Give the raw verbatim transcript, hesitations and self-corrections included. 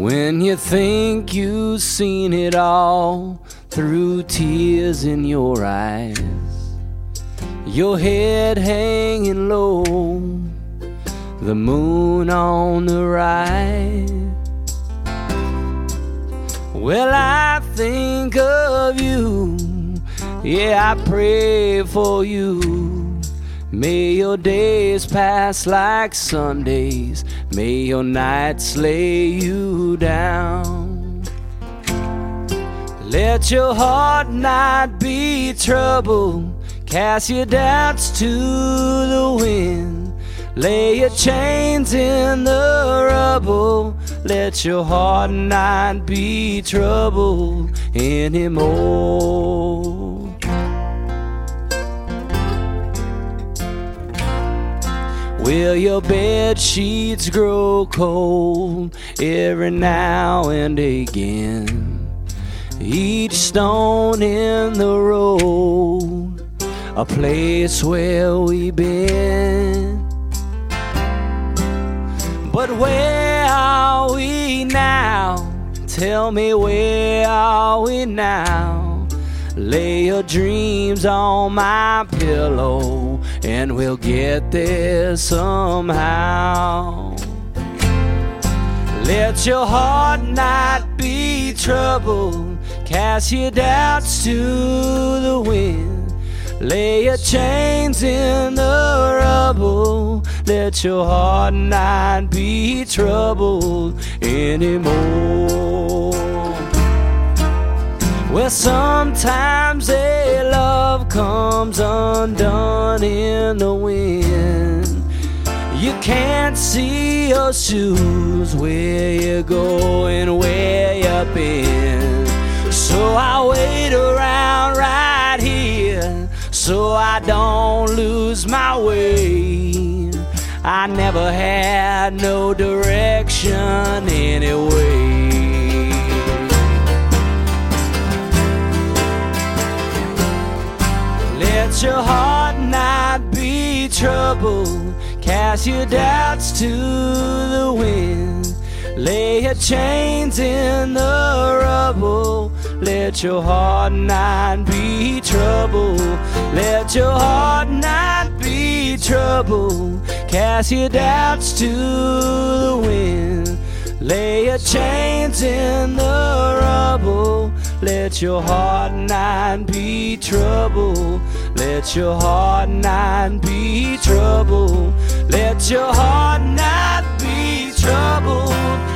When you think you've seen it all through tears in your eyes, your head hanging low, the moon on the rise. Well, I think of you, yeah, I pray for you. May your days pass like Sundays, may your nights lay you down. Let your heart not be troubled, cast your doubts to the wind. Lay your chains in the rubble, let your heart not be troubled anymore. Will your bed sheets grow cold every now and again? Each stone in the road, a place where we've been. But where are we now? Tell me, where are we now? Lay your dreams on my pillow and we'll get there somehow. Let your heart not be troubled, cast your doubts to the wind. Lay your chains in the rubble, let your heart not be troubled anymore. Well, sometimes a love comes undone in the wind. You can't see your shoes, where you're going, where you've been. So I wait around right here, so I don't lose my way. I never had no direction anyway. Let your heart not be troubled, cast your doubts to the wind. Lay your chains in the rubble, let your heart not be troubled. Let your heart not be troubled, cast your doubts to the wind. Lay your chains in the rubble, let your heart not be troubled. Let your heart not be troubled. Let your heart not be troubled.